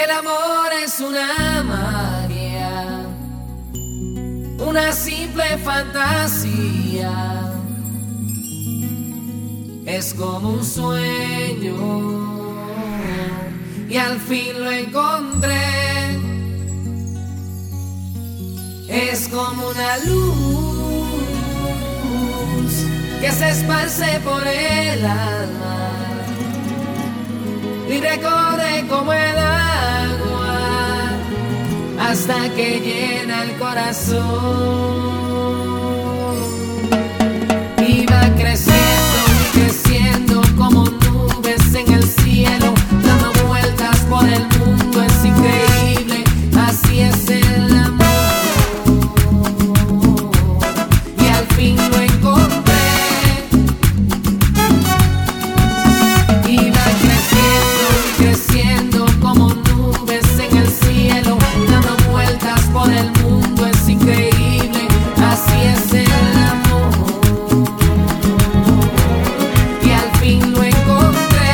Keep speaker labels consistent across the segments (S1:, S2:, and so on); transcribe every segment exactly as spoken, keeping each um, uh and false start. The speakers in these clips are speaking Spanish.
S1: El amor es una magia, una simple fantasía. Es como un sueño y al fin lo encontré. Es como una luz que se esparce por el alma y recorre como el agua hasta que llena el corazón. Y va creciendo y creciendo como nubes en el cielo, dando vueltas por el mundo, es increíble, así es el amor. Y al fin lo encontré. Y va creciendo y creciendo como nubes en el cielo, dando vueltas por el mundo, es increíble, así es el amor. Y al fin lo encontré.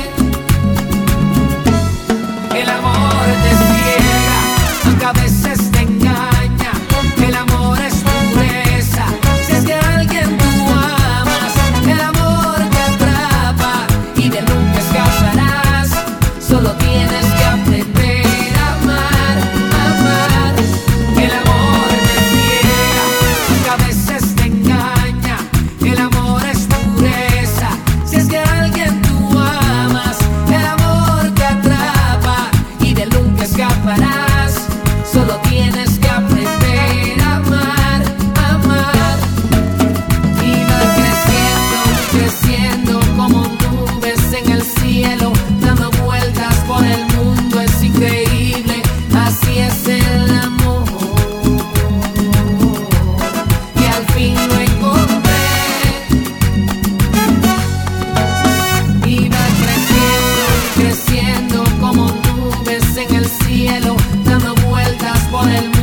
S1: El amor te ciega, aunque a veces te engaña. El amor es pureza, si es que a alguien tú amas. El amor te atrapa y de nunca escaparás. Solo tienes que aprender a amar, a amar. El amor te ciega, aunque a veces te engaña. El amor es pureza, si es que a alguien tú amas. El amor te atrapa y de nunca escaparás. Solo tienes que aprender a amar, a amar. Y va creciendo y creciendo como nubes en el cielo, dando vueltas por el mundo, es increíble, así es el amor. Y al fin lo encontré. Y va creciendo y creciendo como nubes en el cielo, dando vueltas por el mundo.